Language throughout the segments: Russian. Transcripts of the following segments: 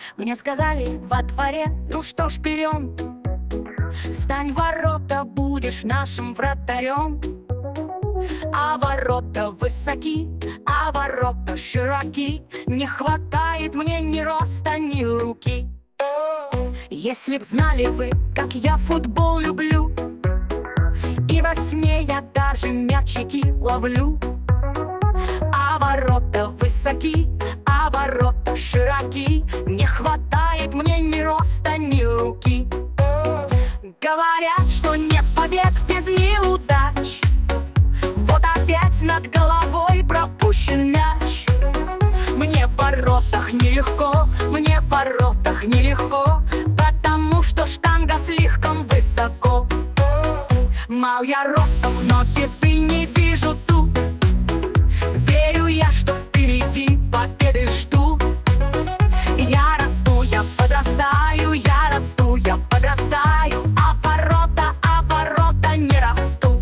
Мне сказали во дворе: ну что ж, берем. Стань ворота, будешь нашим вратарем. А ворота высоки, а ворота широки, не хватает мне ни роста, ни руки. Если б знали вы, как я футбол люблю, и во сне я даже мячики ловлю. А ворота высоки, а ворота широки, не хватает мне ни роста, ни руки. Говорят, что нет побед без неудач. Вот опять над головой пропущен мяч. Мне в воротах нелегко, мне в воротах нелегко, потому что штанга слишком высоко. Мал я ростом, но беды не вижу тут. Верю я, что впереди победы жду. Я расту, я подрастаю, я расту, я подрастаю, а ворота не растут.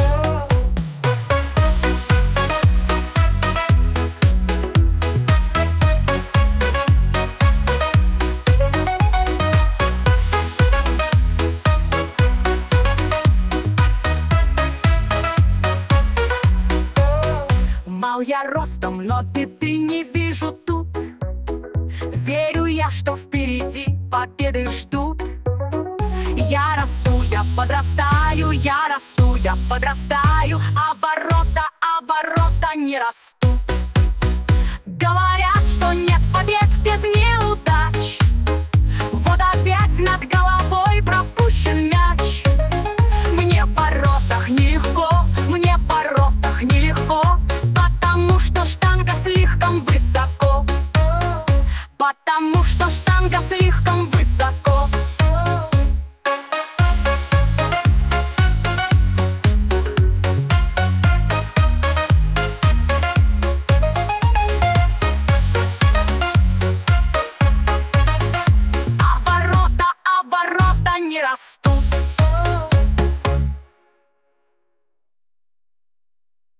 Мал я ростом, но беды не вижу тут. Верю я, что впереди победы ждут. Я расту, я подрастаю, я расту, я подрастаю, а ворота не растут.